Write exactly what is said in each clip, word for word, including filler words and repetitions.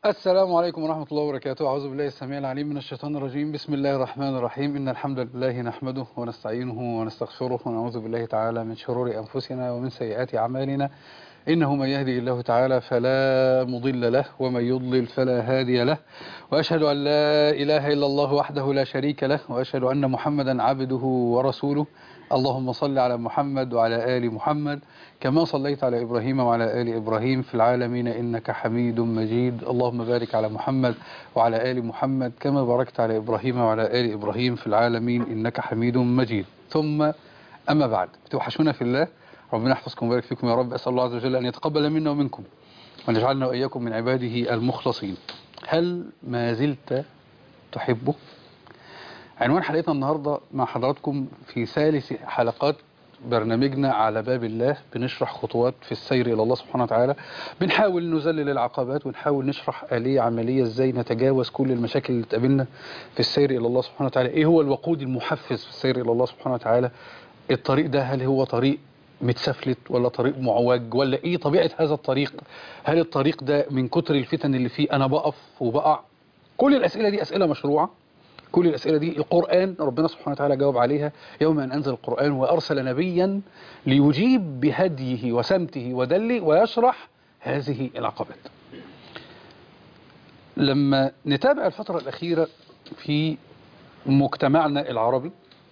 السلام عليكم ورحمة الله وبركاته. أعوذ بالله السميع العليم من الشيطان الرجيم. بسم الله الرحمن الرحيم. إن الحمد لله نحمده ونستعينه ونستغفره ونعوذ بالله تعالى من شرور أنفسنا ومن سيئات أعمالنا. إنه من يهدي الله تعالى فلا مضل له ومن يضلل فلا هادي له، وأشهد أن لا إله إلا الله وحده لا شريك له، وأشهد أن محمدا عبده ورسوله. اللهم صل على محمد وعلى آل محمد كما صليت على إبراهيم وعلى آل إبراهيم في العالمين إنك حميد مجيد. اللهم بارك على محمد وعلى آل محمد كما باركت على إبراهيم وعلى آل إبراهيم في العالمين إنك حميد مجيد. ثم أما بعد، توحشونا في الله، ربنا يحفظكم ويبارك فيكم يا رب. أسأل الله عز وجل أن يتقبل منا ومنكم وأن يجعلنا وإياكم من عباده المخلصين. هل ما زلت تحبه؟ عنوان حلقتنا النهاردة مع حضراتكم في ثالث حلقات برنامجنا على باب الله. بنشرح خطوات في السير إلى الله سبحانه وتعالى، بنحاول نذلل العقبات ونحاول نشرح آلية عملية ازاي نتجاوز كل المشاكل اللي تقابلنا في السير إلى الله سبحانه وتعالى. ايه هو الوقود المحفز في السير إلى الله سبحانه وتعالى؟ الطريق ده هل هو طريق متسفلت ولا طريق معوج، ولا ايه طبيعة هذا الطريق؟ هل الطريق ده من كتر الفتن اللي فيه انا بقف وبقع؟ كل الأسئلة دي أسئلة مشروعة. كل الأسئلة دي القرآن ربنا سبحانه وتعالى جاوب عليها يوم أن أنزل القرآن، وأرسل نبيا ليجيب بهديه وسمته ودله ويشرح هذه العقبات. لما نتابع الفترة الأخيرة في مجتمعنا العربي،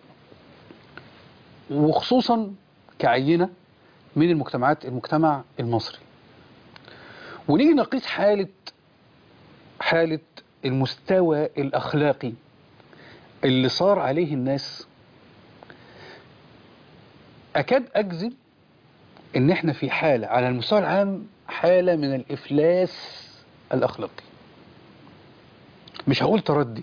وخصوصا كعينة من المجتمعات المجتمع المصري، ونيجي نقيس حالة حالة المستوى الأخلاقي اللي صار عليه الناس، أكاد أجزم إن إحنا في حالة على المستوى العام، حالة من الإفلاس الأخلاقي. مش هقول تردي.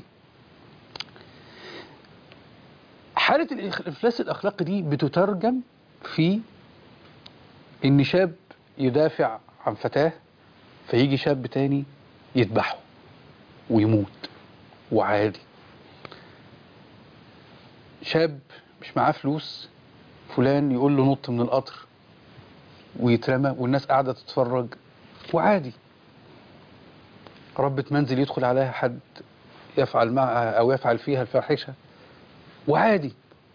حالة الإفلاس الأخلاقي دي بتترجم في إن شاب يدافع عن فتاة، فيجي شاب تاني يذبحه ويموت وعادي. شاب مش معاه فلوس، فلان يقول له نط من القطر ويترمى والناس قاعدة تتفرج وعادي. ربة منزل يدخل عليها حد يفعل معها أو يفعل فيها الفاحشة وعادي.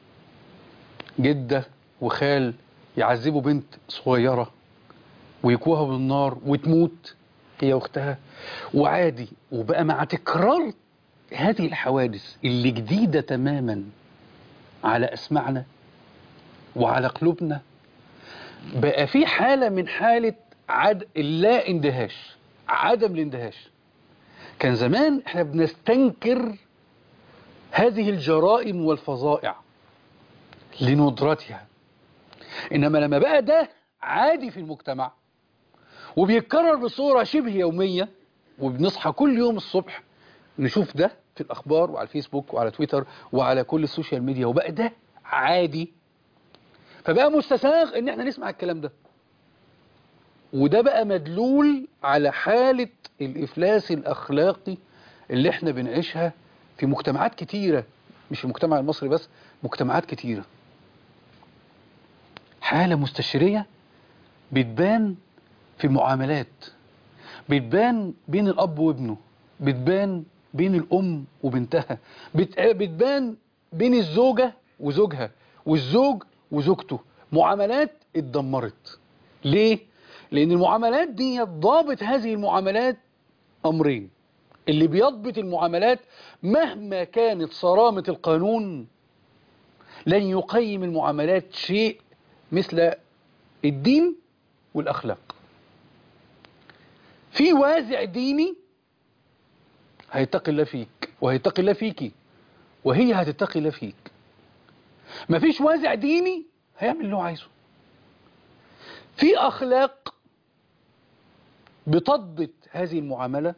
جدة وخال يعذبوا بنت صغيرة ويكوها بالنار وتموت هي واختها وعادي. وبقى مع تكرار هذه الحوادث اللي جديدة تماما على أسماعنا وعلى قلوبنا، بقى في حالة من حالة عد... لا اندهاش، عدم الاندهاش. كان زمان احنا بنستنكر هذه الجرائم والفظائع لندرتها، انما لما بقى ده عادي في المجتمع وبيتكرر بصورة شبه يومية، وبنصحى كل يوم الصبح نشوف ده في الأخبار وعلى الفيسبوك وعلى تويتر وعلى كل السوشيال ميديا، وبقى ده عادي، فبقى مستساغ ان احنا نسمع الكلام ده. وده بقى مدلول على حالة الإفلاس الأخلاقي اللي احنا بنعيشها في مجتمعات كتيرة، مش المجتمع المصري بس، مجتمعات كتيرة. حالة مستشرية بتبان في المعاملات، بتبان بين الأب وابنه، بتبان بين الأم وبنتها، بتبان بين الزوجة وزوجها والزوج وزوجته. معاملات اتدمرت. ليه؟ لأن المعاملات دي ضابط هذه المعاملات أمرين. اللي بيضبط المعاملات مهما كانت صرامة القانون لن يقيم المعاملات شيء مثل الدين والأخلاق. في وازع ديني هيتقي الله فيك وهيتقي الله فيكي، وهي هتتقي الله فيك. مفيش وازع ديني هيعمل اللي هو عايزه. في أخلاق بتضبط هذه المعاملة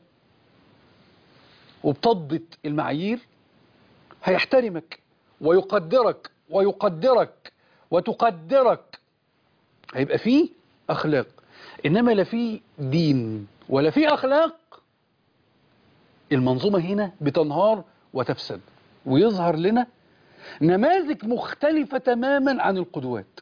وبتضبط المعايير، هيحترمك ويقدرك ويقدرك وتقدرك. هيبقى فيه أخلاق. إنما لا فيه دين ولا فيه أخلاق، المنظومة هنا بتنهار وتفسد، ويظهر لنا نماذج مختلفة تماما عن القدوات،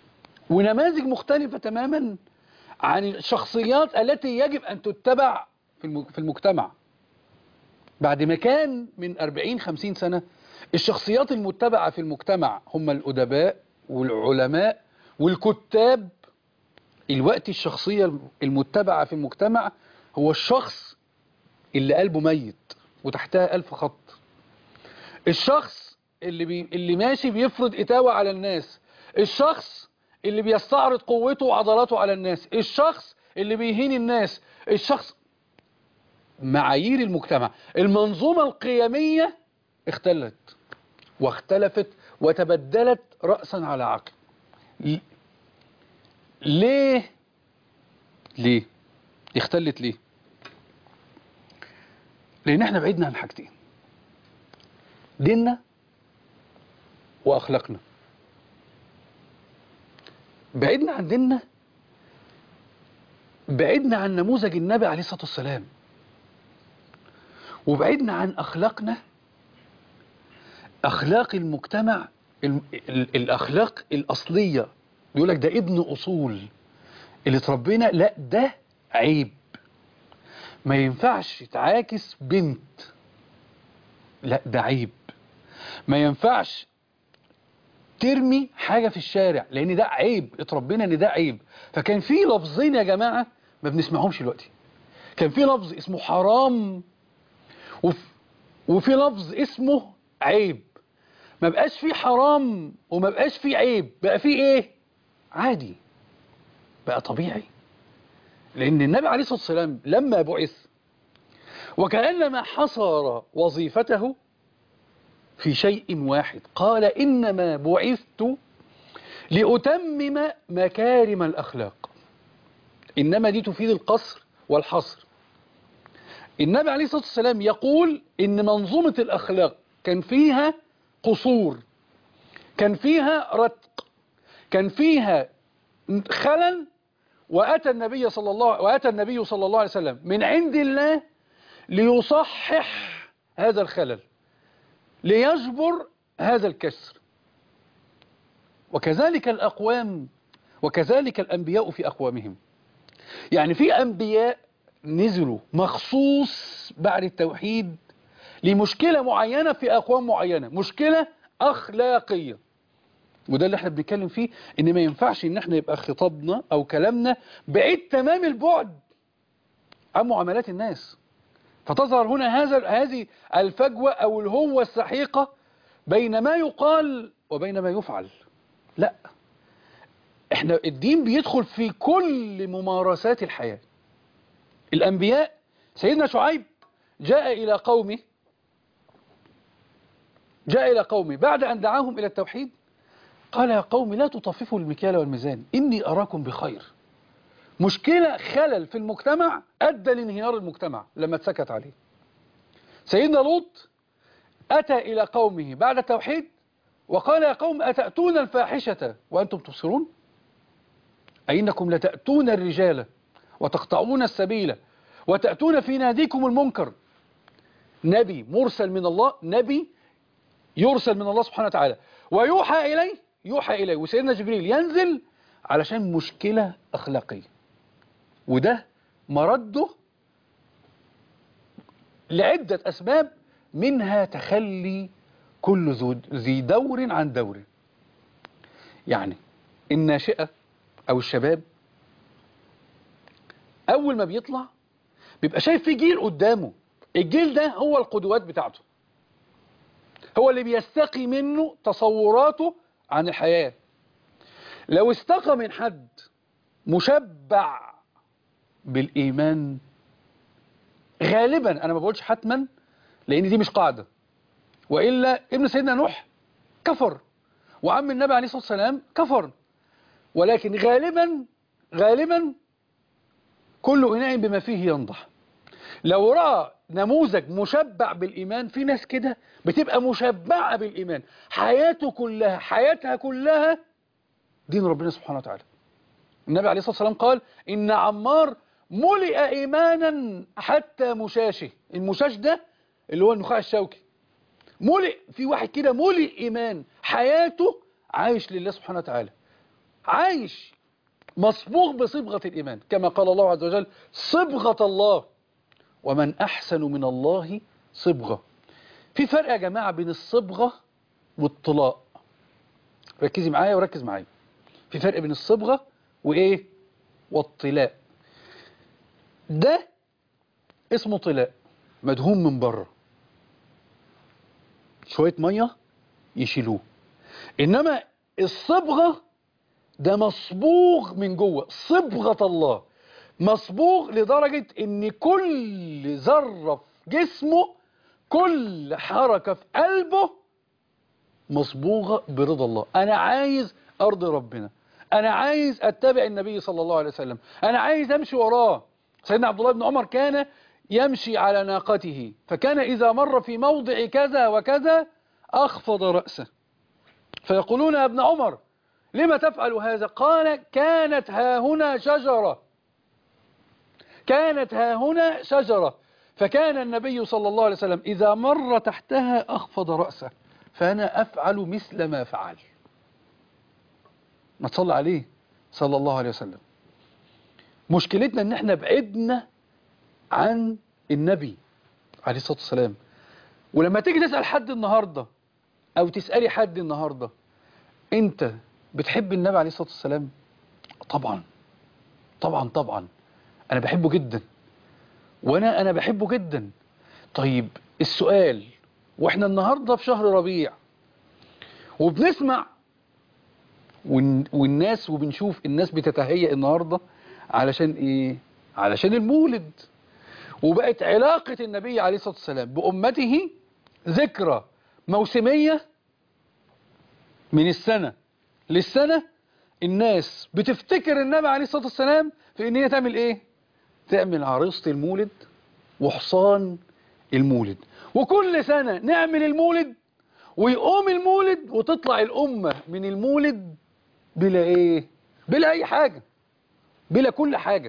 ونماذج مختلفة تماما عن الشخصيات التي يجب أن تتبع في المجتمع. بعد ما كان من أربعين خمسين سنة الشخصيات المتبعة في المجتمع هم الأدباء والعلماء والكتاب، الوقت الشخصية المتبعة في المجتمع هو الشخص اللي قلبه ميت وتحتها ألف خط، الشخص اللي, بي... اللي ماشي بيفرض إتاوة على الناس، الشخص اللي بيستعرض قوته وعضلاته على الناس، الشخص اللي بيهين الناس، الشخص. معايير المجتمع، المنظومة القيمية اختلت واختلفت وتبدلت رأسا على عقب. ليه ليه اختلت؟ ليه؟ لأن احنا بعدنا عن حاجتين: ديننا وأخلاقنا. بعدنا عن ديننا، بعدنا عن نموذج النبي عليه الصلاة والسلام، وبعدنا عن أخلاقنا، أخلاق المجتمع، ال ال الأخلاق الأصلية. يقول لك ده ابن أصول اللي تربينا، لا ده عيب، ما ينفعش تعاكس بنت، لا ده عيب، ما ينفعش ترمي حاجة في الشارع لأن ده عيب، اتربينا ان ده عيب. فكان في لفظين يا جماعة ما بنسمعهمش دلوقتي، كان في لفظ اسمه حرام وفي, وفي لفظ اسمه عيب. ما بقاش في حرام وما بقاش في عيب، بقى في ايه؟ عادي، بقى طبيعي. لأن النبي عليه الصلاة والسلام لما بعث وكأنما حصر وظيفته في شيء واحد، قال إنما بعثت لأتمم مكارم الأخلاق. إنما دي تفيد القصر والحصر. النبي عليه الصلاة والسلام يقول إن منظومة الأخلاق كان فيها قصور، كان فيها رتق، كان فيها خلل، وأتى النبي صلى الله وأتى النبي صلى الله عليه وسلم من عند الله ليصحح هذا الخلل، ليجبر هذا الكسر. وكذلك الأقوام، وكذلك الأنبياء في أقوامهم. يعني في أنبياء نزلوا مخصوص بعد التوحيد لمشكلة معينة في أقوام معينة، مشكلة أخلاقية. وده اللي احنا بنتكلم فيه، ان ما ينفعش ان احنا يبقى خطابنا او كلامنا بعيد تمام البعد عن معاملات الناس، فتظهر هنا هذا هذه الفجوة او الهوة السحيقة بين ما يقال وبين ما يفعل. لا، احنا الدين بيدخل في كل ممارسات الحياة. الأنبياء، سيدنا شعيب جاء إلى قومه جاء إلى قومه بعد أن دعاهم إلى التوحيد، قال يا قوم لا تطففوا المكيال والميزان إني أراكم بخير. مشكلة، خلل في المجتمع أدى لانهيار المجتمع لما اتسكت عليه. سيدنا لوط أتى إلى قومه بعد التوحيد وقال يا قوم أتأتون الفاحشة وأنتم تبصرون أئنكم لتأتون الرجال وتقطعون السبيل وتأتون في ناديكم المنكر. نبي مرسل من الله، نبي يرسل من الله سبحانه وتعالى ويوحى إليه يوحى إليه وسيدنا جبريل ينزل علشان مشكلة أخلاقية، وده مرده لعدة أسباب، منها تخلي كل ذي دور عن دوره. يعني الناشئة أو الشباب أول ما بيطلع بيبقى شايف في جيل قدامه، الجيل ده هو القدوات بتاعته، هو اللي بيستقي منه تصوراته عن الحياة. لو استقى من حد مشبع بالإيمان، غالبا أنا ما بقولش حتما لأن دي مش قاعدة، وإلا ابن سيدنا نوح كفر وعم النبي عليه الصلاة والسلام كفر، ولكن غالبا غالبا كل إناء بما فيه ينضح. لو رأى نموذج مشبع بالإيمان، في ناس كده بتبقى مشبعة بالإيمان، حياته كلها حياتها كلها دين ربنا سبحانه وتعالى. النبي عليه الصلاة والسلام قال إن عمار ملئ إيمانا حتى مشاشه. المشاش ده اللي هو النخاع الشوكي، ملئ، في واحد كده ملئ إيمان، حياته عايش لله سبحانه وتعالى، عايش مصبوغ بصبغة الإيمان، كما قال الله عز وجل صبغة الله ومن أحسن من الله صبغة. في فرق يا جماعة بين الصبغة والطلاق. ركزي معايا وركز معايا. في فرق بين الصبغة وإيه؟ والطلاق. ده اسمه طلاق، مدهون من بره، شوية مية يشيلوه. إنما الصبغة ده مصبوغ من جوه، صبغة الله، مصبوغ لدرجة إن كل ذرة في جسمه، كل حركة في قلبه مصبوغة برضا الله. أنا عايز أرضي ربنا، أنا عايز أتبع النبي صلى الله عليه وسلم، أنا عايز أمشي وراه. سيدنا عبد الله بن عمر كان يمشي على ناقته، فكان إذا مر في موضع كذا وكذا أخفض رأسه، فيقولون يا ابن عمر لما تفعل هذا؟ قال كانت ها هنا شجرة، كانت ها هنا شجرة، فكان النبي صلى الله عليه وسلم إذا مر تحتها أخفض رأسه، فأنا أفعل مثل ما فعل. ما تصلي عليه صلى الله عليه وسلم. مشكلتنا ان احنا بعدنا عن النبي عليه الصلاة والسلام. ولما تيجي تسأل حد النهاردة او تسألي حد النهاردة انت بتحب النبي عليه الصلاة والسلام؟ طبعا طبعا طبعا انا بحبه جدا، وانا انا بحبه جدا. طيب السؤال، واحنا النهاردة في شهر ربيع وبنسمع والناس وبنشوف الناس بتتهيأ النهاردة علشان ايه؟ علشان المولد. وبقت علاقة النبي عليه الصلاة والسلام بأمته ذكرى موسمية من السنة للسنة. الناس بتفتكر النبي عليه الصلاة والسلام في ان هي تعمل ايه؟ تعمل عروسة المولد وحصان المولد. وكل سنة نعمل المولد ويقوم المولد وتطلع الأمة من المولد بلا ايه؟ بلا اي حاجة، بلا كل حاجة،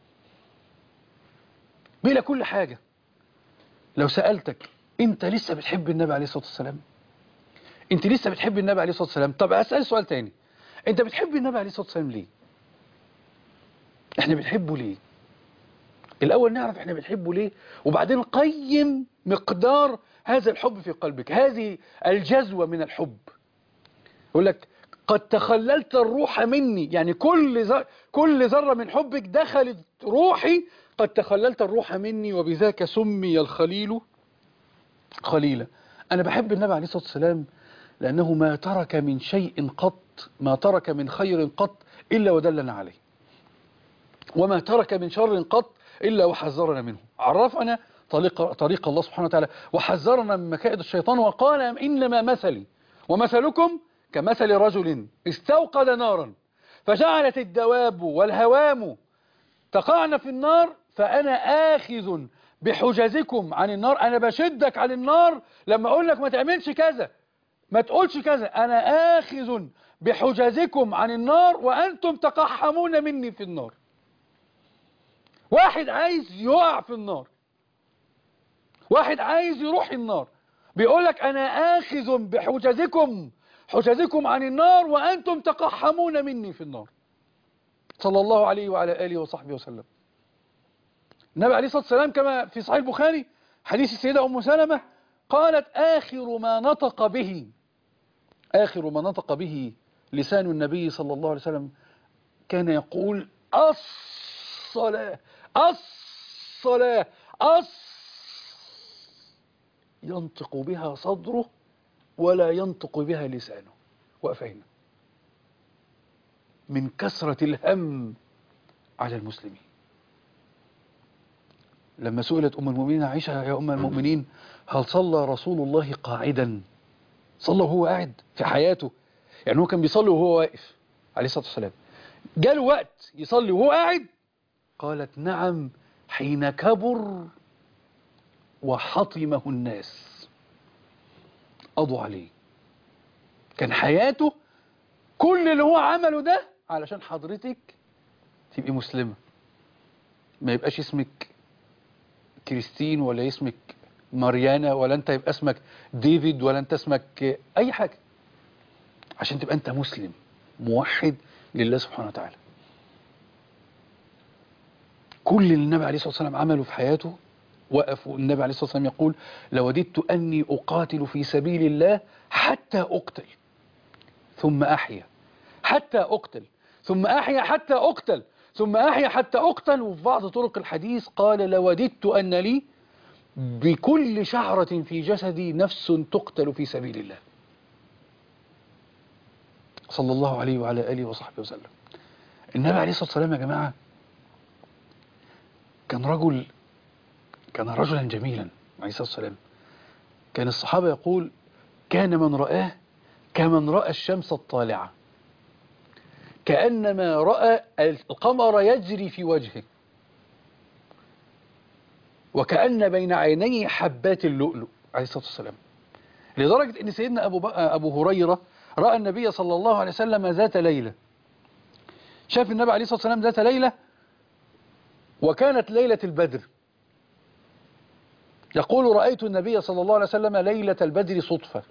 بلا كل حاجة. لو سألتك انت لسه بتحب النبي عليه الصلاة والسلام؟ انت لسه بتحب النبي عليه الصلاة والسلام؟ طب اسأل سؤال تاني، انت بتحب النبي عليه الصلاة والسلام ليه؟ احنا بنحبه ليه؟ الاول نعرف احنا بنحبه ليه، وبعدين نقيم مقدار هذا الحب في قلبك، هذه الجذوة من الحب. يقول لك قد تخللت الروح مني، يعني كل ذرة كل ذرة من حبك دخلت روحي. قد تخللت الروح مني وبذاك سمي الخليل خليلا. أنا بحب النبي عليه الصلاة والسلام لأنه ما ترك من شيء قط، ما ترك من خير قط إلا ودلنا عليه، وما ترك من شر قط إلا وحذرنا منه. عرفنا طريق, طريق الله سبحانه وتعالى، وحذرنا من مكائد الشيطان، وقال إنما مثلي ومثلكم كمثل رجل استوقد نارا فجعلت الدواب والهوام تقعن في النار فأنا آخذ بحجزكم عن النار. أنا بشدك عن النار لما أقول لك ما تعملش كذا، ما تقولش كذا. أنا آخذ بحجزكم عن النار وأنتم تقحمون مني في النار. واحد عايز يقع في النار، واحد عايز يروح النار، بيقول لك أنا آخذ بحجزكم حجزكم عن النار وأنتم تقحمون مني في النار. صلى الله عليه وعلى آله وصحبه وسلم. النبي عليه الصلاة والسلام كما في صحيح البخاري حديث السيدة أم سلمة قالت آخر ما نطق به آخر ما نطق به لسان النبي صلى الله عليه وسلم كان يقول الصلاة الصلاة الص ينطق بها صدره ولا ينطق بها لسانه. وأفهمنا من كثرة الهم على المسلمين. لما سئلت أم المؤمنين عائشة يا أم المؤمنين هل صلى رسول الله قاعدا؟ صلى وهو قاعد في حياته؟ يعني هو كان بيصلي وهو واقف عليه الصلاة والسلام، جاله وقت يصلي وهو قاعد؟ قالت نعم حين كبر وحطمه الناس قضوا عليه. كان حياته كل اللي هو عمله ده علشان حضرتك تبقي مسلمة، ما يبقاش اسمك كريستين ولا اسمك ماريانا ولا انت يبقى اسمك ديفيد ولا انت اسمك اي حاجة، عشان تبقى انت مسلم موحد لله سبحانه وتعالى. كل اللي النبي عليه الصلاة والسلام عمله في حياته وقفوا. النبي عليه الصلاة والسلام يقول لوددت أني أقاتل في سبيل الله حتى أقتل ثم أحيا، حتى أقتل ثم أحيا حتى أقتل ثم أحيا حتى أقتل. وفي بعض طرق الحديث قال لوددت أن لي بكل شعرة في جسدي نفس تقتل في سبيل الله، صلى الله عليه وعلى آله وصحبه وسلم. النبي عليه الصلاة والسلام يا جماعة كان رجل كان رجلا جميلا عليه الصلاة والسلام. كان الصحابة يقول كان من رآه كمن رأى الشمس الطالعة، كأنما رأى القمر يجري في وجهه، وكأن بين عينيه حبات اللؤلؤ عليه الصلاة والسلام. لدرجة أن سيدنا أبو, أبو هريرة رأى النبي صلى الله عليه وسلم ذات ليلة، شاف النبي عليه الصلاة والسلام ذات ليلة وكانت ليلة البدر. يقول رأيت النبي صلى الله عليه وسلم ليلة البدر صدفة،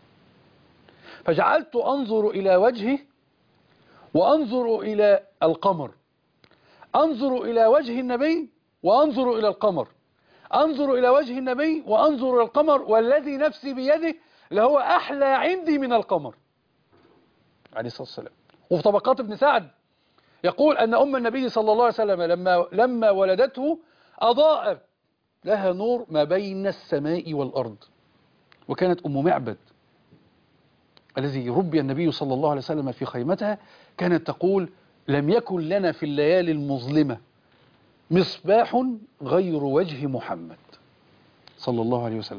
فجعلت أنظر إلى وجهه وأنظر إلى القمر، أنظر إلى وجه النبي وأنظر إلى القمر، أنظر إلى وجه النبي وأنظر إلى القمر، والذي نفسي بيده لهو أحلى عندي من القمر عليه الصلاة والسلام. وفي طبقات ابن سعد يقول أن أم النبي صلى الله عليه وسلم لما, لما ولدته أضاء لها نور ما بين السماء والأرض. وكانت أم معبد الذي ربي النبي صلى الله عليه وسلم في خيمتها كانت تقول لم يكن لنا في الليالي المظلمة مصباح غير وجه محمد صلى الله عليه وسلم.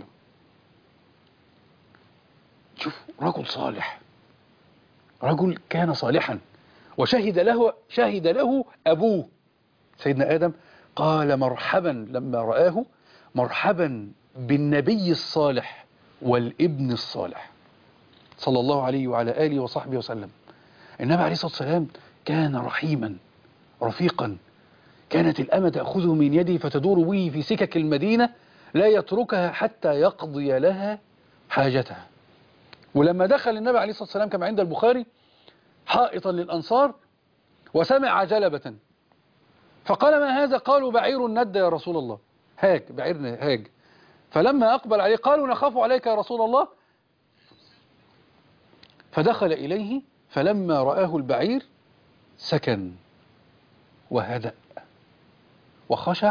شوف رجل صالح، رجل كان صالحا، وشهد له شهد له أبوه سيدنا آدم، قال مرحبا لما رآه، مرحبا بالنبي الصالح والابن الصالح صلى الله عليه وعلى آله وصحبه وسلم. النبي عليه الصلاة والسلام كان رحيما رفيقا، كانت الأمة تأخذه من يده فتدور به في سكك المدينة لا يتركها حتى يقضي لها حاجتها. ولما دخل النبي عليه الصلاة والسلام كما عند البخاري حائطا للأنصار وسمع جلبة فقال ما هذا؟ قالوا بعير ند يا رسول الله، هاج بعير هاج. فلما أقبل عليه قالوا نخاف عليك يا رسول الله، فدخل إليه فلما رآه البعير سكن وهدأ وخشع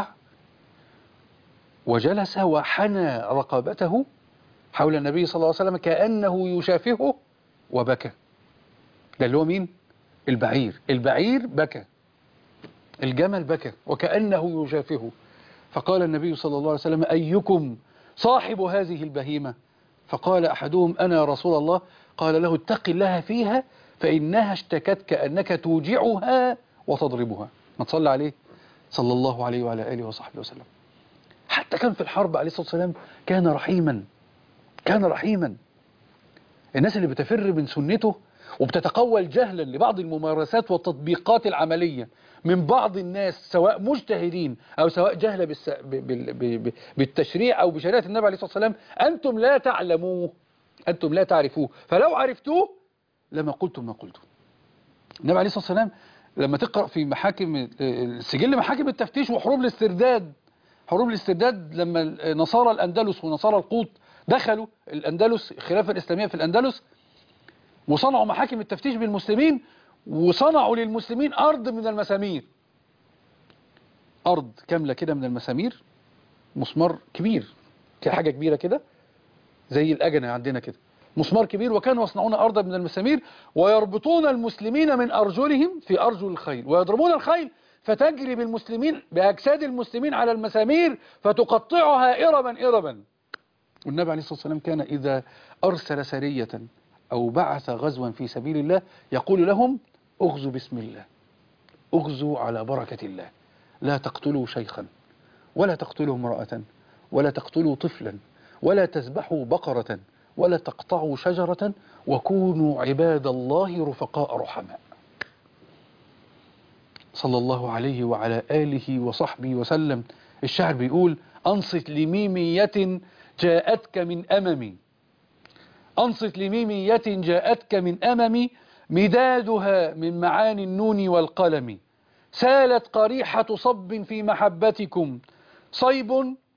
وجلس وحنى رقبته حول النبي صلى الله عليه وسلم كأنه يشافهه وبكى. ده اللي هو مين؟ البعير. البعير بكى، الجمل بكى وكأنه يشافهه. فقال النبي صلى الله عليه وسلم أيكم صاحب هذه البهيمة؟ فقال أحدهم أنا يا رسول الله. قال له اتق الله فيها فإنها اشتكت كأنك توجعها وتضربها. ما تصلي عليه صلى الله عليه وعلى آله وصحبه وسلم. حتى كان في الحرب عليه الصلاة والسلام كان رحيما، كان رحيما. الناس اللي بتفر من سنته وبتتقول جهلا لبعض الممارسات والتطبيقات العملية من بعض الناس سواء مجتهدين أو سواء جهلة بالس... ب... ب... ب... بالتشريع أو بشريعة النبي عليه الصلاة والسلام، أنتم لا تعلموه، أنتم لا تعرفوه، فلو عرفتوه لما قلتم ما قلتم. النبي عليه الصلاة والسلام لما تقرأ في محاكم سجل محاكم التفتيش وحروب الاسترداد، حروب الاسترداد لما نصارى الأندلس ونصارى القوط دخلوا الأندلس، الخلافة الإسلامية في الأندلس، وصنعوا محاكم التفتيش بالمسلمين، وصنعوا للمسلمين أرض من المسامير، أرض كاملة كده من المسامير، مسمار كبير كحاجة كبيرة كده زي الأجنة عندنا كده، مسمار كبير، وكانوا يصنعون أرضا من المسامير ويربطون المسلمين من أرجلهم في أرجل الخيل ويضربون الخيل فتجري بالمسلمين بأجساد المسلمين على المسامير فتقطعها إربا إربا. والنبي عليه الصلاة والسلام كان إذا أرسل سرية أو بعث غزوا في سبيل الله يقول لهم اغزوا بسم الله، اغزوا على بركة الله، لا تقتلوا شيخا ولا تقتلوا امرأة ولا تقتلوا طفلا ولا تذبحوا بقرة ولا تقطعوا شجرة وكونوا عباد الله رفقاء رحماء صلى الله عليه وعلى آله وصحبه وسلم. الشاعر بيقول أنصت لميمية جاءتك من أممي، أنصت لميمية جاءتك من أممي مدادها من معاني النون والقلم، سالت قريحة صب في محبتكم صيب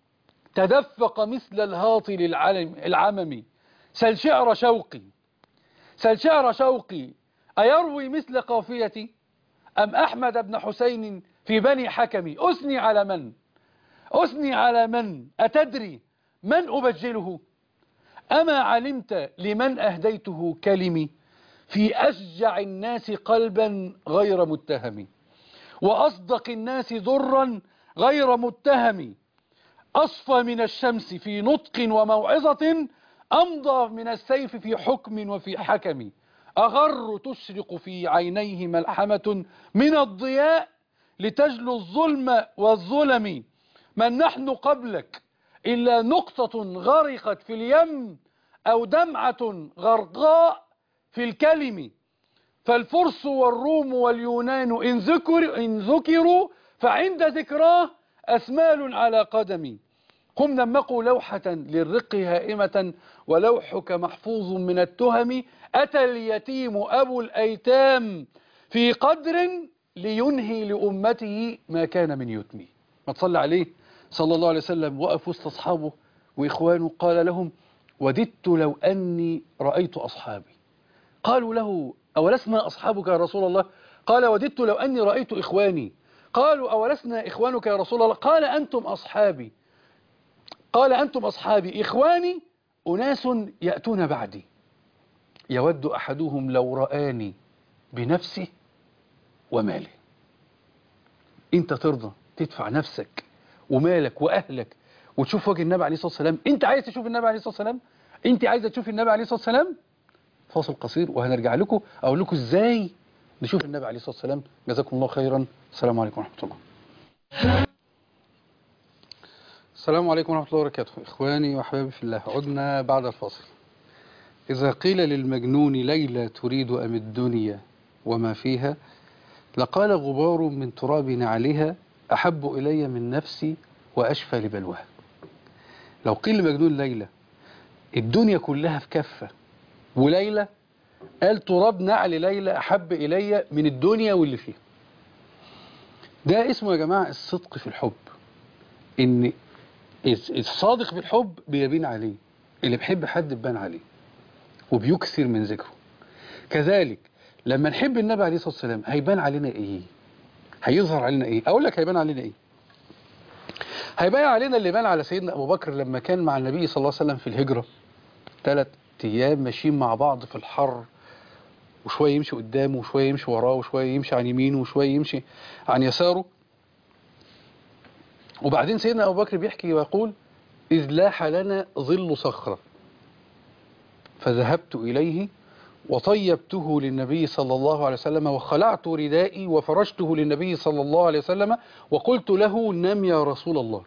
تدفق مثل الهاطل العلم العمم. سل شعر شوقي سل شعر شوقي أيروي مثل قافيتي أم أحمد بن حسين في بني حكمي. أثني على من أثني على من أتدري من أبجله أما علمت لمن أهديته كلمي في أشجع الناس قلبا غير متهم وأصدق الناس ضرا غير متهم أصفى من الشمس في نطق وموعظة أمضى من السيف في حكم وفي حكم أغر تشرق في عينيه ملحمة من الضياء لتجلو الظلم والظلم. من نحن قبلك إلا نقطة غرقت في اليم أو دمعة غرقاء في الكلم. فالفرس والروم واليونان إن, ذكر إن ذكروا فعند ذكراه أسمال على قدمي. قم نمقوا لوحة للرق هائمة ولوحك محفوظ من التهم. أتى اليتيم أبو الأيتام في قدر لينهي لأمته ما كان من يتمي. ما تصلى عليه صلى الله عليه وسلم. وقف وسط أصحابه وإخوانه قال لهم وددت لو أني رأيت أصحابي. قالوا له أولسنا أصحابك يا رسول الله؟ قال وددت لو أني رأيت إخواني. قالوا أولسنا إخوانك يا رسول الله؟ قال أنتم أصحابي. قال أنتم أصحابي. إخواني أناس يأتون بعدي يود أحدهم لو رآني بنفسه وماله. أنت ترضى تدفع نفسك ومالك وأهلك وتشوف وجه النبي عليه الصلاة والسلام؟ أنت عايز تشوف النبي عليه الصلاة والسلام؟ أنت عايزة تشوف النبي عليه الصلاة والسلام؟ فاصل قصير وهنرجع لكم أقول لكم إزاي نشوف النبي عليه الصلاة والسلام. جزاكم الله خيرا. السلام عليكم ورحمة الله. السلام عليكم ورحمة الله وبركاته. إخواني وأحبابي في الله، عدنا بعد الفاصل. إذا قيل للمجنون ليلى تريد أم الدنيا وما فيها لقال غبار من تراب نعلها أحب إلي من نفسي وأشفى لبلوها. لو قيل لمجنون ليلى الدنيا كلها في كفة وليلى قال تراب نعل ليلى أحب إلي من الدنيا واللي فيها. ده اسمه يا جماعة الصدق في الحب. إن الصادق في الحب بيبين عليه، اللي بيحب حد بيبان عليه وبيكثر من ذكره. كذلك لما نحب النبي عليه الصلاة والسلام هيبان علينا ايه؟ هيظهر علينا ايه؟ اقول لك هيبان علينا ايه؟ هيبان علينا اللي بان على سيدنا ابو بكر لما كان مع النبي صلى الله عليه وسلم في الهجرة ثلاث ايام ماشيين مع بعض في الحر، وشوية يمشي قدامه وشوية يمشي وراه وشوية يمشي عن يمينه وشوية يمشي عن يساره. وبعدين سيدنا ابو بكر بيحكي ويقول إذ لاح لنا ظل صخرة فذهبت إليه وطيبته للنبي صلى الله عليه وسلم وخلعت ردائي وفرشته للنبي صلى الله عليه وسلم وقلت له نم يا رسول الله،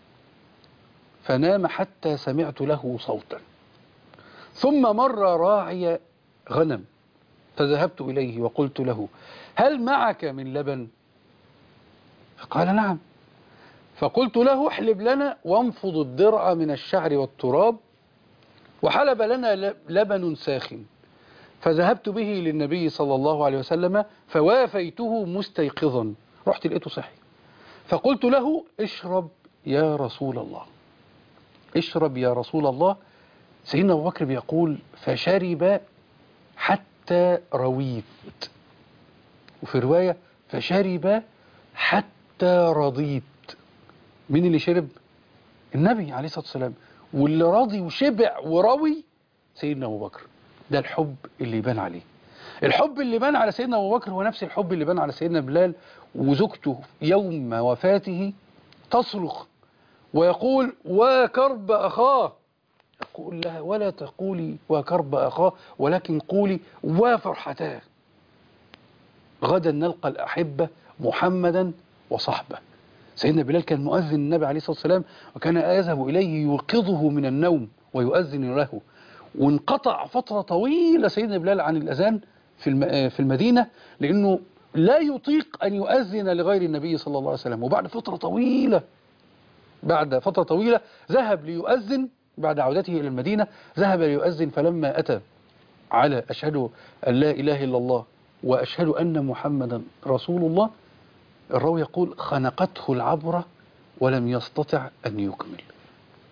فنام حتى سمعت له صوتا. ثم مر راعي غنم فذهبت إليه وقلت له هل معك من لبن؟ فقال نعم. فقلت له احلب لنا وانفض الضرع من الشعر والتراب، وحلب لنا لبن ساخن. فذهبت به للنبي صلى الله عليه وسلم فوافيته مستيقظا، رحت لقيته صحي فقلت له اشرب يا رسول الله، اشرب يا رسول الله. سيدنا أبو بكر بيقول فشرب حتى رويت، وفي رواية فشرب حتى رضيت. مين اللي شرب؟ النبي عليه الصلاة والسلام. واللي راضي وشبع وروي سيدنا أبو بكر. ده الحب اللي يبان عليه. الحب اللي بان على سيدنا أبو بكر هو نفس الحب اللي بان على سيدنا بلال. وزوجته يوم وفاته تصرخ ويقول وكرب أخاه، يقول لها ولا تقولي وكرب أخاه ولكن قولي وفرحتاه، غدا نلقى الأحبة محمدا وصحبه. سيدنا بلال كان مؤذن النبي عليه الصلاة والسلام وكان يذهب إليه يوقظه من النوم ويؤذن له. وانقطع فترة طويلة سيدنا بلال عن الأذان في في المدينة لأنه لا يطيق أن يؤذن لغير النبي صلى الله عليه وسلم. وبعد فترة طويلة بعد فترة طويلة ذهب ليؤذن بعد عودته إلى المدينة، ذهب ليؤذن فلما أتى على أشهد أن لا إله إلا الله وأشهد أن محمدا رسول الله، الراوي يقول خنقته العبرة ولم يستطع أن يكمل.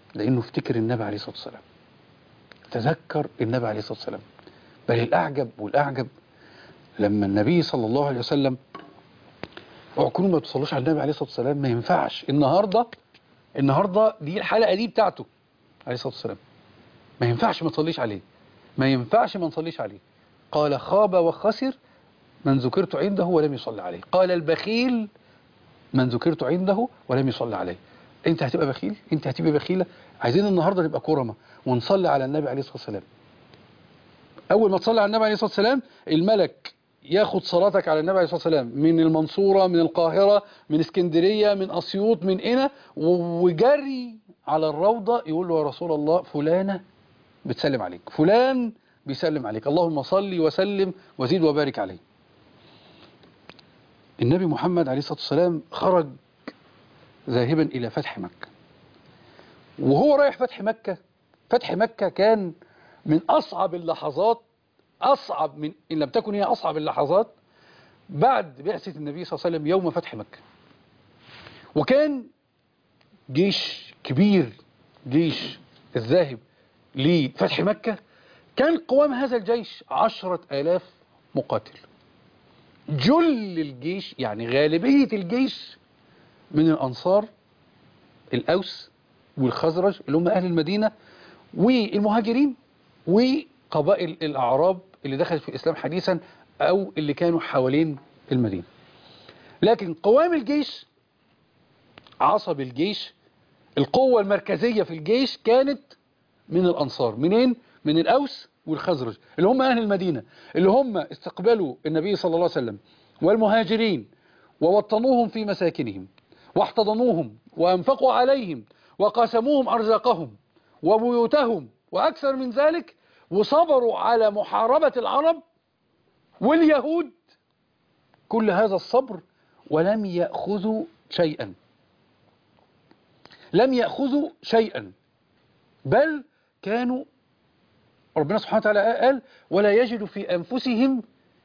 لأنه افتكر النبي عليه الصلاة والسلام، تذكر النبي عليه الصلاة والسلام. بل الأعجب والأعجب لما النبي صلى الله عليه وسلم، اوعوا ما تصلوش على النبي عليه الصلاة والسلام، ما ينفعش النهاردة النهاردة دي الحلقة دي بتاعته عليه الصلاة والسلام، ما ينفعش ما تصليش عليه، ما ينفعش ما نصليش عليه. قال خاب وخسر من ذكرت عنده ولم يصلي عليه. قال البخيل من ذكرت عنده ولم يصلي عليه. انت هتبقى بخيل؟ انت هتبقى بخيلة؟ عايزين النهاردة نبقى كرمة ونصلي على النبي عليه الصلاة والسلام. اول ما تصلي على النبي عليه الصلاة والسلام الملك ياخد صلاتك على النبي عليه الصلاة والسلام من المنصورة، من القاهرة، من اسكندرية، من اسيوط، من هنا، وجري على الروضة يقول له يا رسول الله فلانة بتسلم عليك، فلان بيسلم عليك، اللهم صل وسلم وزيد وبارك عليه. النبي محمد عليه الصلاة والسلام خرج ذاهبا إلى فتح مكة، وهو رايح فتح مكة، فتح مكة كان من أصعب اللحظات، أصعب من إن لم تكن هي أصعب اللحظات بعد بعثة النبي صلى الله عليه وسلم يوم فتح مكة. وكان جيش كبير، جيش الذاهب لفتح مكة، كان قوام هذا الجيش عشرة آلاف مقاتل. جل الجيش يعني غالبية الجيش من الأنصار، الأوس والخزرج اللي هم أهل المدينة، والمهاجرين، وقبائل الأعراب اللي دخلت في الإسلام حديثا أو اللي كانوا حوالين المدينة. لكن قوام الجيش، عصب الجيش، القوة المركزية في الجيش كانت من الأنصار. منين؟ من الأوس والخزرج اللي هم أهل المدينة، اللي هم استقبلوا النبي صلى الله عليه وسلم والمهاجرين ووطنوهم في مساكنهم واحتضنوهم وأنفقوا عليهم وقسموهم أرزاقهم وبيوتهم وأكثر من ذلك، وصبروا على محاربة العرب واليهود، كل هذا الصبر ولم يأخذوا شيئا، لم يأخذوا شيئا، بل كانوا ربنا سبحانه وتعالى قال ولا يجد في أنفسهم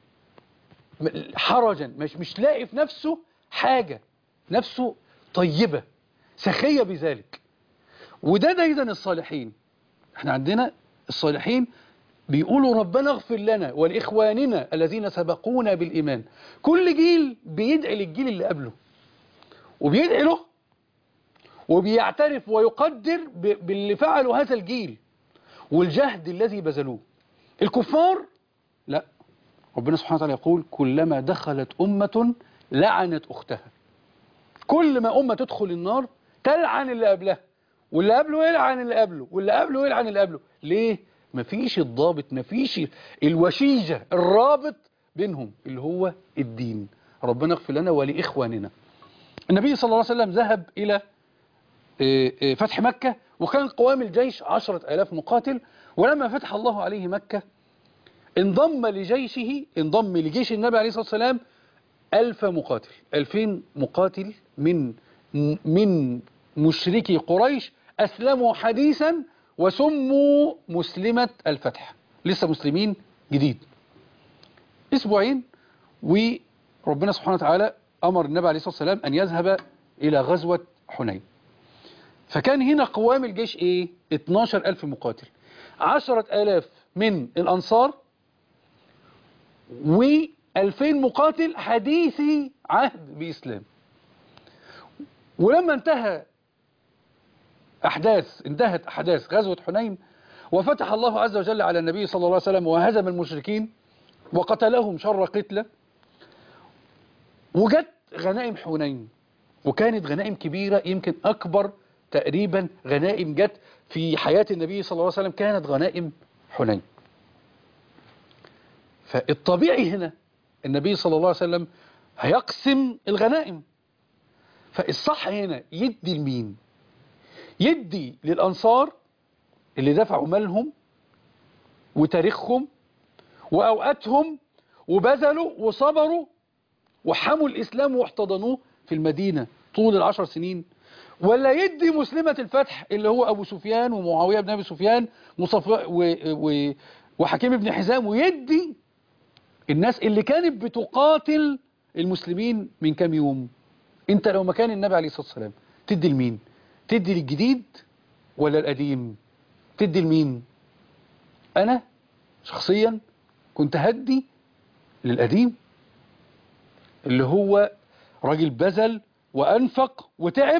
حرجا، مش مش لاقي في نفسه حاجة، نفسه طيبة سخية بذلك. وده دايما الصالحين، احنا عندنا الصالحين بيقولوا ربنا اغفر لنا ولإخواننا الذين سبقونا بالإيمان. كل جيل بيدعي للجيل اللي قبله وبيدعي له وبيعترف ويقدر باللي فعلوا هذا الجيل والجهد الذي بذلوه. الكفار لا، ربنا سبحانه وتعالى يقول كلما دخلت أمة لعنت أختها. كل ما أمة تدخل النار تلعن اللي قبلها، واللي قبله يلعن اللي قبله، واللي قبله يلعن اللي قبله. ليه؟ مفيش الضابط، مفيش الوشيجة، الرابط بينهم اللي هو الدين. ربنا اغفر لنا ولإخواننا. النبي صلى الله عليه وسلم ذهب إلى فتح مكة، وكان قوام الجيش عشرة آلاف مقاتل. ولما فتح الله عليه مكة انضم لجيشه، انضم لجيش النبي عليه الصلاة والسلام ألف مقاتل، ألفين مقاتل من من مشركي قريش أسلموا حديثا وسموا مسلمة الفتح، لسه مسلمين جديد. أسبوعين وربنا سبحانه وتعالى أمر النبي عليه الصلاة والسلام أن يذهب إلى غزوة حنين. فكان هنا قوام الجيش إيه؟ اتناشر ألف مقاتل، عشرة آلاف من الأنصار وألفين مقاتل حديثي عهد بإسلام. ولما انتهى أحداث انتهت أحداث غزوة حنين وفتح الله عز وجل على النبي صلى الله عليه وسلم وهزم المشركين وقتلهم شر قتلة، وجت غنائم حنين، وكانت غنائم كبيرة، يمكن أكبر تقريبا غنائم جت في حياة النبي صلى الله عليه وسلم كانت غنائم حنين. فالطبيعي هنا النبي صلى الله عليه وسلم هيقسم الغنائم، فالصح هنا يدي لمين؟ يدي للأنصار اللي دفعوا مالهم وتاريخهم وأوقاتهم وبذلوا وصبروا وحموا الإسلام واحتضنوه في المدينة طول العشر سنين، ولا يدي مسلمة الفتح اللي هو أبو سفيان ومعاوية بن أبي سفيان وصفاء و... و... وحكيم بن حزام، ويدي الناس اللي كانت بتقاتل المسلمين من كام يوم؟ انت لو مكان النبي عليه الصلاة والسلام تدي لمين؟ تدي للجديد ولا القديم؟ تدي لمين؟ أنا شخصيا كنت هدي للقديم، اللي هو راجل بذل وأنفق وتعب،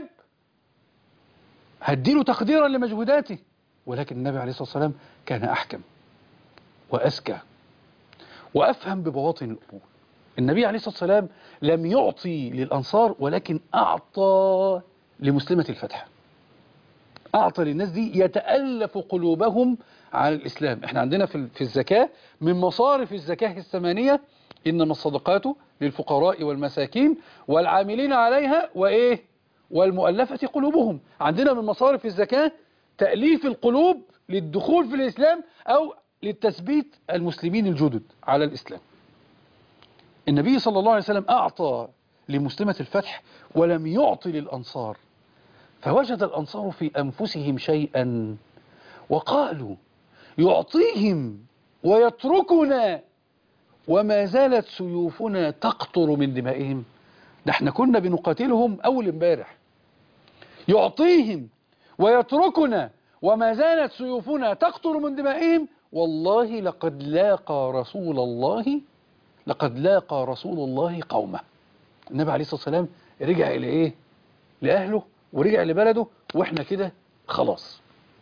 هديله تقديرا لمجهوداته. ولكن النبي عليه الصلاة والسلام كان أحكم وأذكى وأفهم ببواطن الأمور. النبي عليه الصلاة والسلام لم يعطي للأنصار، ولكن أعطى لمسلمة الفتح، أعطى للناس دي يتألف قلوبهم على الإسلام. احنا عندنا في في الزكاة من مصارف الزكاة الثمانية: إنما الصدقات للفقراء والمساكين والعاملين عليها وإيه والمؤلفة قلوبهم. عندنا من مصارف الزكاة تأليف القلوب للدخول في الإسلام أو للتثبيت المسلمين الجدد على الإسلام. النبي صلى الله عليه وسلم أعطى لمسلمة الفتح ولم يعطي للأنصار، فوجد الأنصار في أنفسهم شيئا وقالوا: يعطيهم ويتركنا وما زالت سيوفنا تقطر من دمائهم. ده احنا كنا بنقاتلهم أول امبارح، يعطيهم ويتركنا وما زالت سيوفنا تقطر من دمائهم. والله لقد لاقى رسول الله لقد لاقى رسول الله قومه. النبي عليه الصلاة والسلام رجع إلى إيه؟ لأهله ورجع لبلده، وإحنا كده خلاص.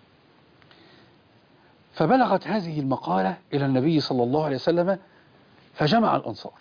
فبلغت هذه المقالة إلى النبي صلى الله عليه وسلم، فجمع الأنصار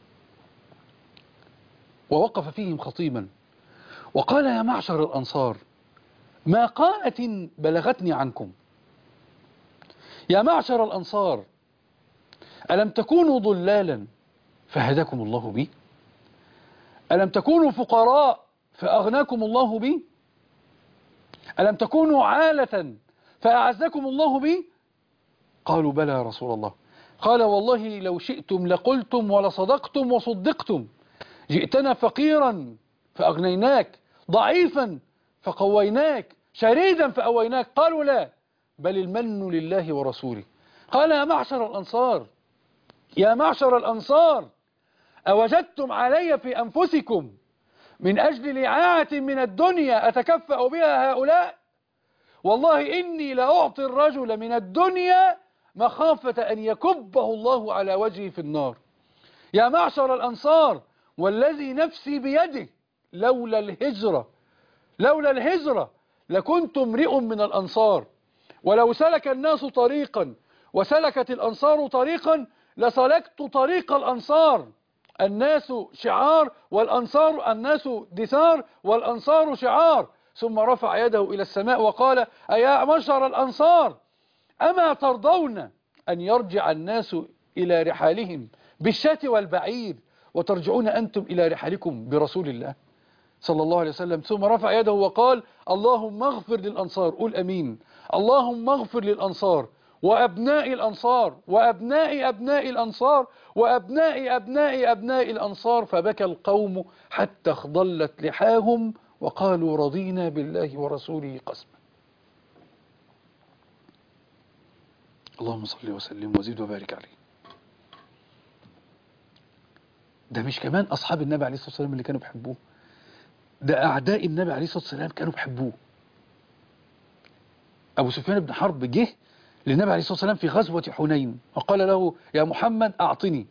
ووقف فيهم خطيبا وقال: يا معشر الأنصار، ما قالة بلغتني عنكم. يا معشر الأنصار، ألم تكونوا ضلالا فهداكم الله بي؟ ألم تكونوا فقراء فأغناكم الله بي؟ ألم تكونوا عالة فأعزكم الله بي؟ قالوا: بلى يا رسول الله. قال: والله لو شئتم لقلتم ولصدقتم وصدقتم. جئتنا فقيرا فأغنيناك، ضعيفا فقويناك، شريدا فأويناك. قالوا: لا، بل المن لله ورسوله. قال: يا معشر الأنصار يا معشر الأنصار أوجدتم علي في أنفسكم من أجل لعاعة من الدنيا أتكفأ بها هؤلاء؟ والله إني لأعطي الرجل من الدنيا مخافة أن يكبه الله على وجهه في النار. يا معشر الأنصار، والذي نفسي بيده، لولا الهجرة لولا الهجرة لكنت امرئ من الأنصار، ولو سلك الناس طريقا وسلكت الأنصار طريقا لسلكت طريق الأنصار. الناس شعار والأنصار الناس دثار والأنصار شعار. ثم رفع يده إلى السماء وقال: أيا معشر الأنصار، أما ترضون أن يرجع الناس إلى رحالهم بالشاة والبعير وترجعون أنتم إلى رحالكم برسول الله صلى الله عليه وسلم؟ ثم رفع يده وقال: اللهم اغفر للأنصار. قول أمين. اللهم اغفر للأنصار وأبناء الأنصار وأبناء أبناء الأنصار وأبناء أبناء أبناء الأنصار. فبكى القوم حتى اخضلت لحاهم وقالوا: رضينا بالله ورسوله قسما. اللهم صل وسلم وزد وبارك عليه. ده مش كمان أصحاب النبي عليه الصلاة والسلام اللي كانوا بيحبوه، ده أعداء النبي عليه الصلاة والسلام كانوا بيحبوه. أبو سفيان بن حرب جه للنبي عليه الصلاة والسلام في غزوة حنين وقال له: يا محمد أعطني.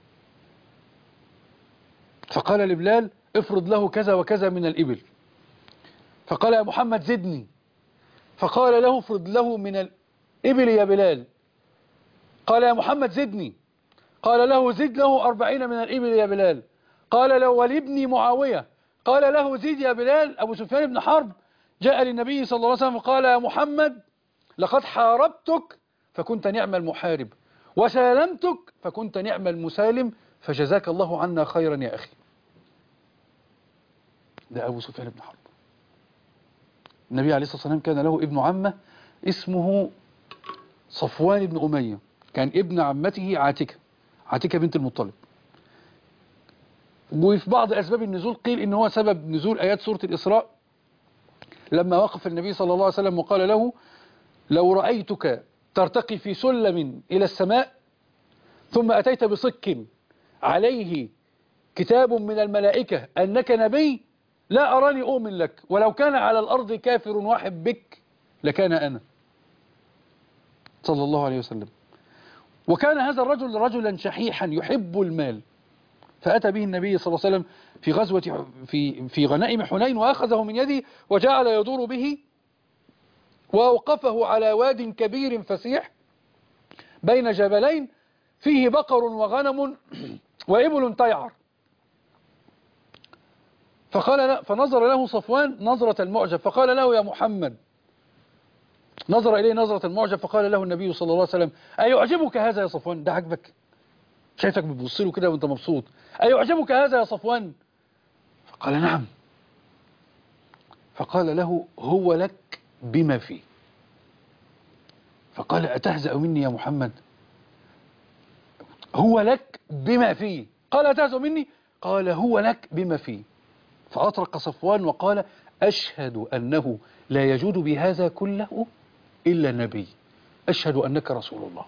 فقال لبلال: افرض له كذا وكذا من الإبل. فقال: يا محمد زدني. فقال له: افرض له من الإبل يا بلال. قال: يا محمد زدني. قال له: زد له أربعين من الإبل يا بلال. قال له: ولابني معاوية. قال له: زد يا بلال. أبو سفيان بن حرب جاء للنبي صلى الله عليه وسلم وقال: يا محمد، لقد حاربتك فكنت نعم المحارب، وسالمتك فكنت نعم المسالم، فجزاك الله عنا خيرا يا أخي. ده أبو سفيان بن حرب. النبي عليه الصلاة والسلام كان له ابن عمه اسمه صفوان بن أمية، كان ابن عمته عاتكة عاتكة بنت المطلب. وفي بعض أسباب النزول قيل إن هو سبب نزول آيات سورة الإسراء، لما وقف النبي صلى الله عليه وسلم وقال له: لو رأيتك ترتقي في سلم إلى السماء ثم أتيت بصك عليه كتاب من الملائكة أنك نبي لا أراني أؤمن لك، ولو كان على الأرض كافر واحد بك لكان أنا صلى الله عليه وسلم. وكان هذا الرجل رجلا شحيحا يحب المال، فأتى به النبي صلى الله عليه وسلم في غزوة في في غنائم حنين، وأخذه من يده وجعل يدور به، وأوقفه على واد كبير فسيح بين جبلين فيه بقر وغنم وإبل تيعر. فقال فنظر له صفوان نظرة المعجب فقال له: يا محمد. نظر إليه نظرة المعجب فقال له النبي صلى الله عليه وسلم: أيعجبك هذا يا صفوان؟ ده عجبك؟ شايفك بتبص له كده وانت مبسوط. أيعجبك هذا يا صفوان؟ فقال: نعم. فقال له: هو لك بما فيه. فقال: أتهزأ مني يا محمد؟ هو لك بما فيه. قال: أتهزأ مني؟ قال: هو لك بما فيه. فأطرق صفوان وقال: أشهد أنه لا يجود بهذا كله إلا النبي، أشهد أنك رسول الله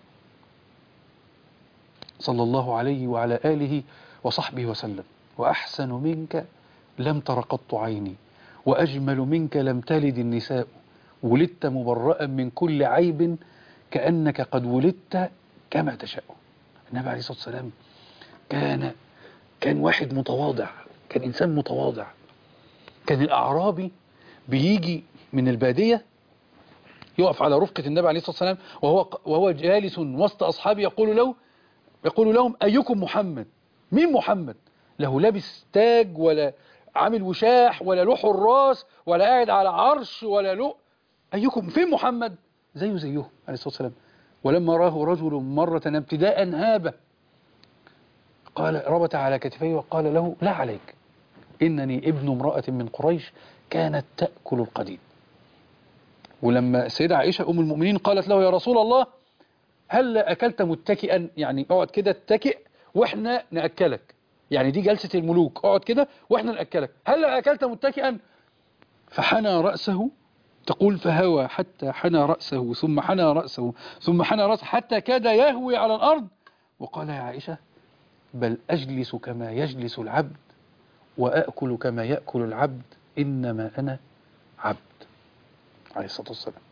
صلى الله عليه وعلى آله وصحبه وسلم. وأحسن منك لم تر قط عيني، وأجمل منك لم تلد النساء، ولدت مبرأ من كل عيب، كأنك قد ولدت كما تشاء. النبي عليه الصلاة والسلام كان كان واحد متواضع، كان إنسان متواضع. كان الأعرابي بيجي من البادية يقف على رفقة النبي عليه الصلاة والسلام وهو وهو جالس وسط أصحابه، يقول له يقول لهم: أيكم محمد؟ مين محمد؟ له لابس تاج ولا عامل وشاح ولا له حراس ولا قاعد على عرش ولا له. أيكم فين محمد؟ زيه زيهم عليه الصلاة والسلام. ولما راه رجل مرة ابتداء هابة، قال ربط على كتفيه وقال له: لا عليك، إنني ابن امرأة من قريش كانت تأكل القديد. ولما السيدة عائشة أم المؤمنين قالت له: يا رسول الله، هل أكلت متكئا؟ يعني اقعد كده اتكئ واحنا نأكلك، يعني دي جلسة الملوك، اقعد كده واحنا نأكلك، هل أكلت متكئا؟ فحنى رأسه، تقول فهوى حتى حنى رأسه ثم حنى رأسه ثم حنى رأسه حتى كاد يهوي على الأرض، وقال: يا عائشة، بل أجلس كما يجلس العبد وأأكل كما يأكل العبد، إنما أنا عبد، عليه الصلاة والسلام.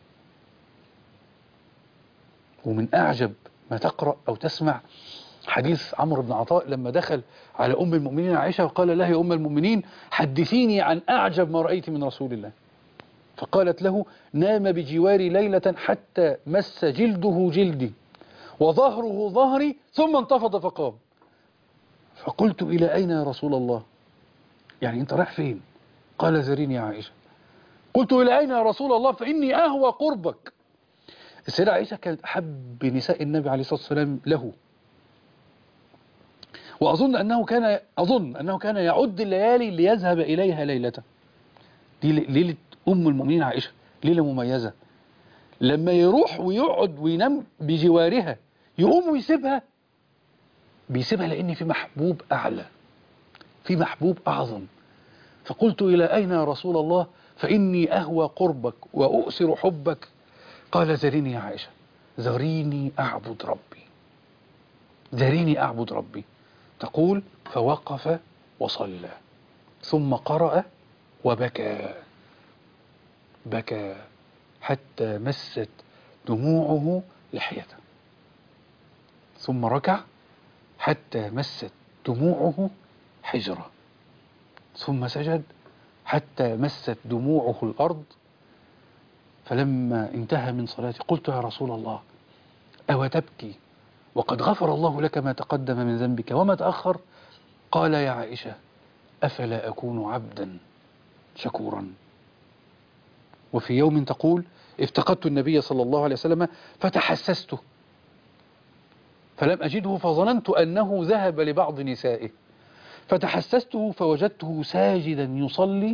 ومن أعجب ما تقرأ أو تسمع حديث عمرو بن عطاء لما دخل على أم المؤمنين عائشة وقال لها: يا أم المؤمنين، حدثيني عن أعجب ما رأيت من رسول الله. فقالت له: نام بجواري ليلة حتى مس جلده جلدي وظهره ظهري ثم انتفض فقام. فقلت: إلى أين يا رسول الله؟ يعني أنت رايح فين؟ قال: زريني يا عائشة. قلت: إلى أين يا رسول الله؟ فإني أهوى قربك. السيدة عائشة كانت أحب نساء النبي عليه الصلاة والسلام له، وأظن أنه كان أظن أنه كان يعد الليالي ليذهب إليها ليلة. دي ليلة أم المؤمنين عائشة، ليلة مميزة. لما يروح ويقعد وينام بجوارها يقوم ويسيبها، بيسيبها لأن في محبوب أعلى، في محبوب أعظم. فقلت: إلى أين يا رسول الله؟ فإني أهوى قربك وأؤثر حبك. قال: زريني يا عائشة، زريني أعبد ربي، زريني أعبد ربي. تقول: فوقف وصلى ثم قرأ وبكى، بكى حتى مست دموعه لحيته، ثم ركع حتى مست دموعه حجره، ثم سجد حتى مست دموعه الأرض. فلما انتهى من صلاته قلت: يا رسول الله، أو تبكي وقد غفر الله لك ما تقدم من ذنبك وما تأخر؟ قال: يا عائشة، أفلا أكون عبدا شكورا. وفي يوم تقول: افتقدت النبي صلى الله عليه وسلم فتحسسته فلم أجده، فظننت أنه ذهب لبعض نسائه، فتحسسته فوجدته ساجدا يصلي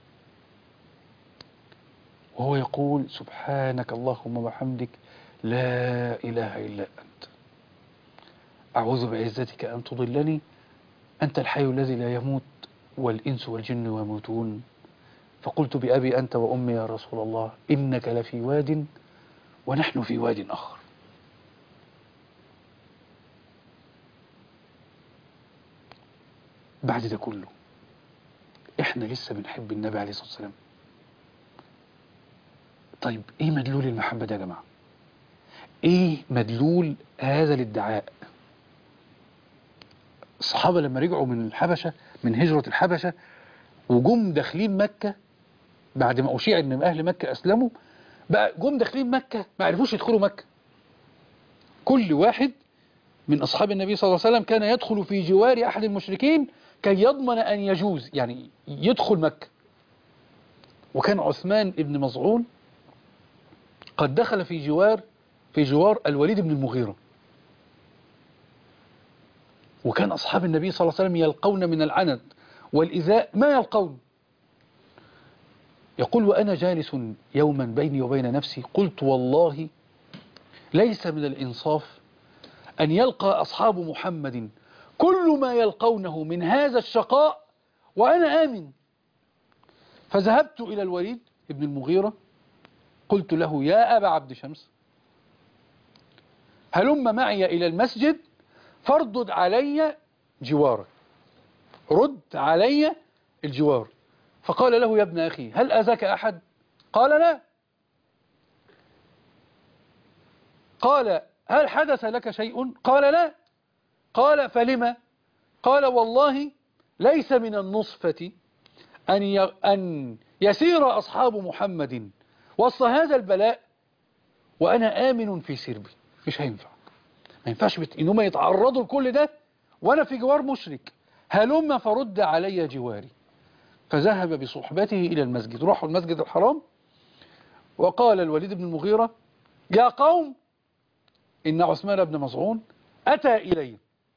وهو يقول: سبحانك اللهم وبحمدك، لا إله إلا أنت، أعوذ بعزتك أن تضلني، أنت الحي الذي لا يموت والإنس والجن يموتون. فقلت: بأبي أنت وأمي يا رسول الله، إنك لفي واد ونحن في واد آخر. بعد ده كله إحنا لسه بنحب النبي عليه الصلاة والسلام؟ طيب ايه مدلول المحبة ده يا جماعة؟ ايه مدلول هذا الادعاء؟ الصحابة لما رجعوا من الحبشة، من هجرة الحبشة، وجم داخلين مكة بعد ما أشيع ان اهل مكة اسلموا، بقى جم داخلين مكة ما عرفوش يدخلوا مكة. كل واحد من أصحاب النبي صلى الله عليه وسلم كان يدخل في جوار أحد المشركين كي يضمن أن يجوز، يعني يدخل مكة. وكان عثمان بن مظعون قد دخل في جوار في جوار الوليد بن المغيرة. وكان أصحاب النبي صلى الله عليه وسلم يلقون من العنت والإذاء ما يلقون. يقول: وأنا جالس يوما بيني وبين نفسي قلت والله ليس من الإنصاف أن يلقى أصحاب محمد كل ما يلقونه من هذا الشقاء وأنا آمن. فذهبت إلى الوليد بن المغيرة قلت له: يا أبا عبد شمس، هلم معي إلى المسجد فاردد علي جوارك، رد علي الجوار. فقال له: يا ابن أخي هل أذاك أحد؟ قال: لا. قال: هل حدث لك شيء؟ قال: لا. قال: فلما؟ قال: والله ليس من النصفة أن أن يسير أصحاب محمد وسط هذا البلاء وأنا آمن في سربي. مش هينفع، ما ينفعش إنهم يتعرضوا لكل ده وأنا في جوار مشرك. هلم فرد علي جواري. فذهب بصحبته إلى المسجد، راحوا المسجد الحرام، وقال الوليد بن المغيرة: يا قوم إن عثمان بن مظعون أتى إلي،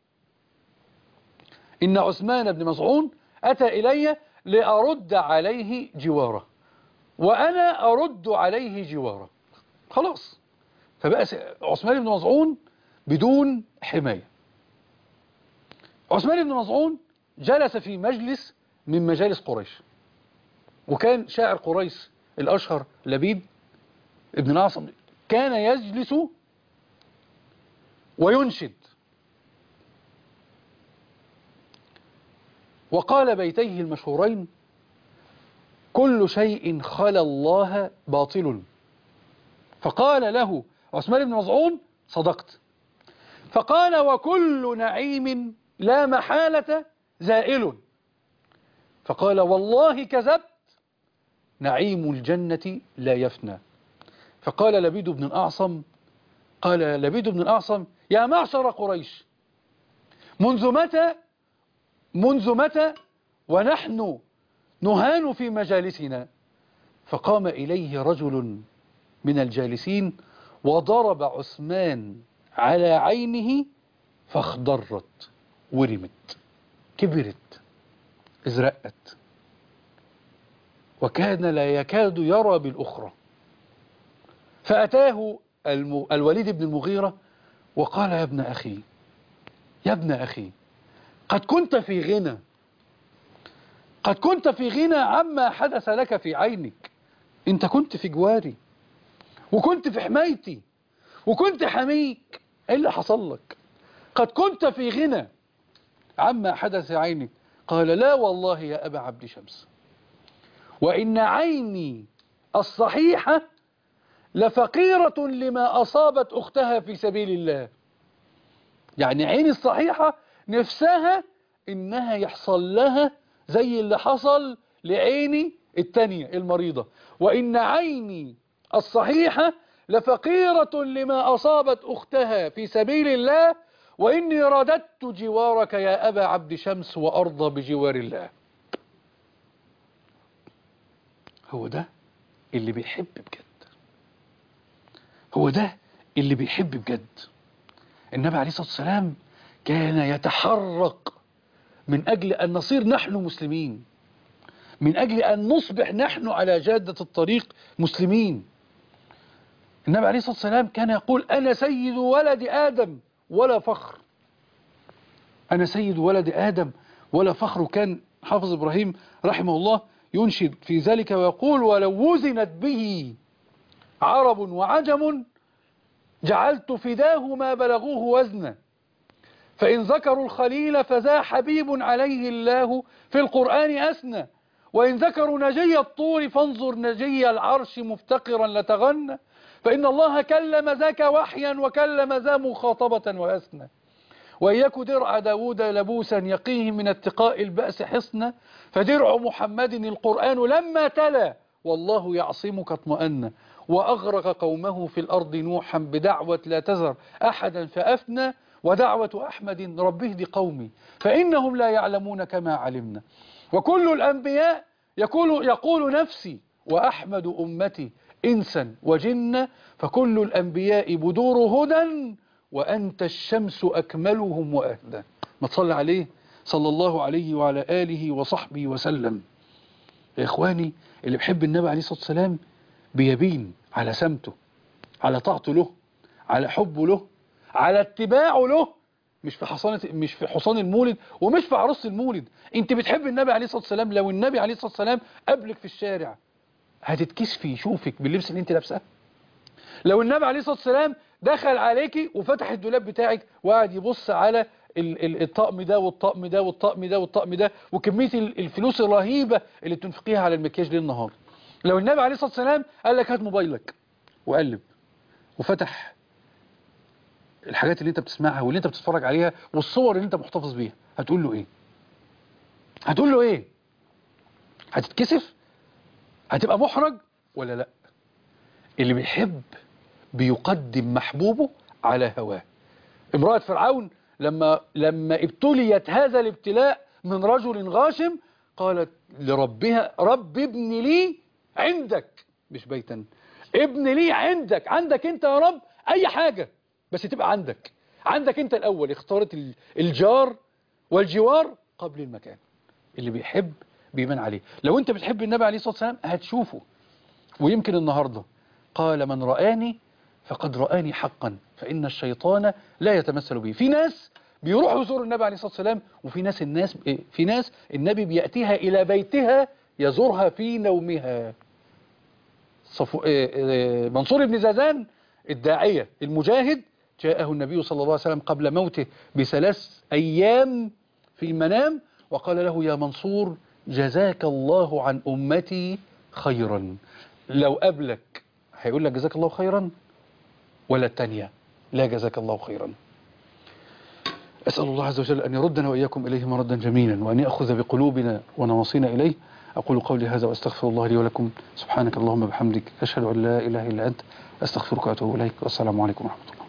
إن عثمان بن مظعون أتى إلي لأرد عليه جواره وأنا أرد عليه جواره. خلاص، فبقى عثمان بن مظعون بدون حماية. عثمان بن مظعون جلس في مجلس من مجالس قريش، وكان شاعر قريش الأشهر لبيد ابن الأعصم كان يجلس وينشد، وقال بيتيه المشهورين: كل شيء خلا الله باطل. فقال له عثمان بن مظعون: صدقت. فقال: وكل نعيم لا محالة زائل. فقال: والله كذبت، نعيم الجنة لا يفنى. فقال لبيد بن الأعصم قال لبيد بن الأعصم: يا معشر قريش، منذ متى منذ متى ونحن نهان في مجالسنا؟ فقام إليه رجل من الجالسين وضرب عثمان على عينه فاخضرت ورمت، كبرت، ازرقت، وكان لا يكاد يرى بالأخرى. فأتاه الوليد بن المغيرة وقال: يا ابن أخي يا ابن أخي قد كنت في غنى، قد كنت في غنى عما حدث لك في عينك. انت كنت في جواري وكنت في حمايتي وكنت حميك، ايه اللي حصل لك؟ قد كنت في غنى عما حدث عينك. قال: لا والله يا أبا عبد شمس، وإن عيني الصحيحة لفقيرة لما أصابت أختها في سبيل الله. يعني عيني الصحيحة نفسها إنها يحصل لها زي اللي حصل لعيني التانية المريضة. وإن عيني الصحيحة لفقيرة لما أصابت أختها في سبيل الله، وإني رددت جوارك يا أبا عبد شمس وأرضى بجوار الله. هو ده اللي بيحب بجد، هو ده اللي بيحب بجد. النبي عليه الصلاة والسلام كان يتحرك من أجل أن نصير نحن مسلمين، من أجل أن نصبح نحن على جادة الطريق مسلمين. النبي عليه الصلاة والسلام كان يقول: أنا سيد ولد آدم ولا فخر، أنا سيد ولد آدم ولا فخر. وكان حافظ إبراهيم رحمه الله ينشد في ذلك ويقول: ولو وزنت به عرب وعجم جعلت فداه ما بلغوه وزنا، فإن ذكروا الخليل فذا حبيب عليه الله في القرآن أثنى، وإن ذكروا نجي الطور فانظر نجي العرش مفتقرا لتغنى، فإن الله كلم ذاك وحيا وكلم ذا مخاطبة وأثنى. وإن يك درع داود لبوسا يقيه من اتقاء البأس حصنا، فدرع محمد القرآن لما تلا والله يعصمك اطمأن. وأغرق قومه في الأرض نوحا بدعوة لا تذر أحدا فأفنى، ودعوة أحمد رب اهد قومي فإنهم لا يعلمون كما علمنا. وكل الأنبياء يقول, يقول نفسي وأحمد أمتي إنسا وجنا، فكل الأنبياء بدور هدى وأنت الشمس أكملهم وأهدى. ما تصلي عليه صلى الله عليه وعلى آله وصحبه وسلم. يا إخواني، اللي بيحب النبي عليه الصلاة والسلام بيبين على سمته، على طاعته له، على حبه له، على اتباعه له، مش في حصانة مش في حصان المولد ومش في عروس المولد. انت بتحب النبي عليه الصلاة والسلام، لو النبي عليه الصلاة والسلام قابلك في الشارع هتتكسفي يشوفك باللبس اللي انت لابساه؟ لو النبي عليه الصلاة والسلام دخل عليكي وفتح الدولاب بتاعك وقعد يبص على الطقم ده والطقم ده والطقم ده والطقم ده وكمية الفلوس الرهيبة اللي بتنفقيها على المكياج ليل نهار، لو النبي عليه الصلاة والسلام قال لك هات موبايلك وقلب وفتح الحاجات اللي انت بتسمعها واللي انت بتتفرج عليها والصور اللي انت محتفظ بيها، هتقول له ايه؟ هتقول له ايه؟ هتتكسف؟ هتبقى محرج ولا لا؟ اللي بيحب بيقدم محبوبه على هواه. امرأة فرعون لما لما ابتليت هذا الابتلاء من رجل غاشم قالت لربها رب ابن لي عندك، مش بيتا، ابن لي عندك، عندك انت يا رب اي حاجة بس تبقى عندك، عندك انت الاول. اختارت الجار والجوار قبل المكان. اللي بيحب بيبان عليه. لو انت بتحب النبي عليه الصلاة والسلام هتشوفه. ويمكن النهاردة قال من رآني فقد رآني حقا فإن الشيطان لا يتمثل به. في ناس بيروحوا يزوروا النبي عليه الصلاة والسلام، وفي ناس الناس في ناس النبي بيأتيها إلى بيتها يزورها في نومها. صفو... منصور بن زازان الداعية المجاهد جاءه النبي صلى الله عليه وسلم قبل موته بثلاث أيام في المنام وقال له يا منصور جزاك الله عن أمتي خيرا. لو قابلك هيقول لك جزاك الله خيرا ولا التانية لا جزاك الله خيرا؟ أسأل الله عز وجل أن يردنا وإياكم إليه مردا جميلا، وأن يأخذ بقلوبنا ونواصينا إليه. أقول قولي هذا وأستغفر الله لي ولكم. سبحانك اللهم بحمدك أشهد أن لا إله إلا أنت أستغفرك وأتوب إليك، والسلام عليكم ورحمة الله.